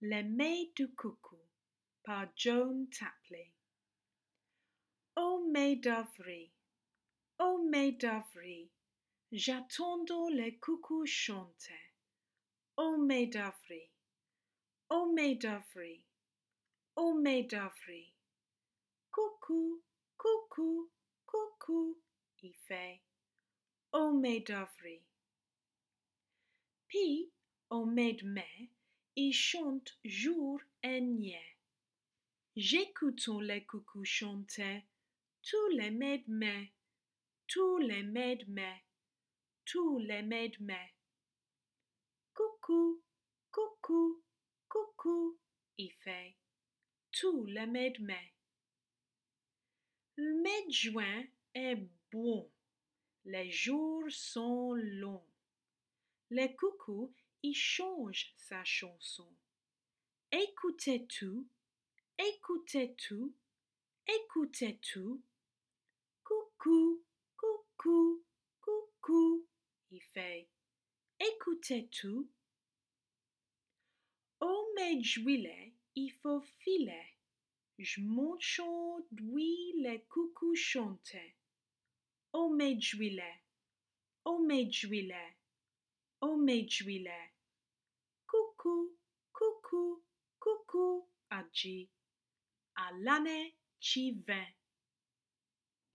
Les Mai du Coucou par Joan Tapley. Ô Mai d'avril, ô Mai d'avril, j'attends les coucous chanter. Ô Mai d'avril, ô Mai d'avril, ô Mai d'avril. Coucou, coucou, coucou, il fait. Ô Mai d'avril. Puis, au Mai de mai, il chante jour et nuit. J'écoute les coucous chanter tous les Mai de mai, tous les Mai de mai, tous les Mai de mai. Coucou, coucou, coucou, il fait tous les Mai de mai. Le mai de juin est bon, les jours sont longs. Les coucous y changent sa chanson. Écoutez tout, écoutez tout, écoutez tout. Coucou, coucou, coucou, il fait. Écoutez tout. Au mai de juillet, il faut filer. Je m'enchante, oui, les coucous chanter. Au mai de juillet, au mai de juillet, au mai de juillet. Coucou, coucou, coucou, a dit. À l'année qui vient.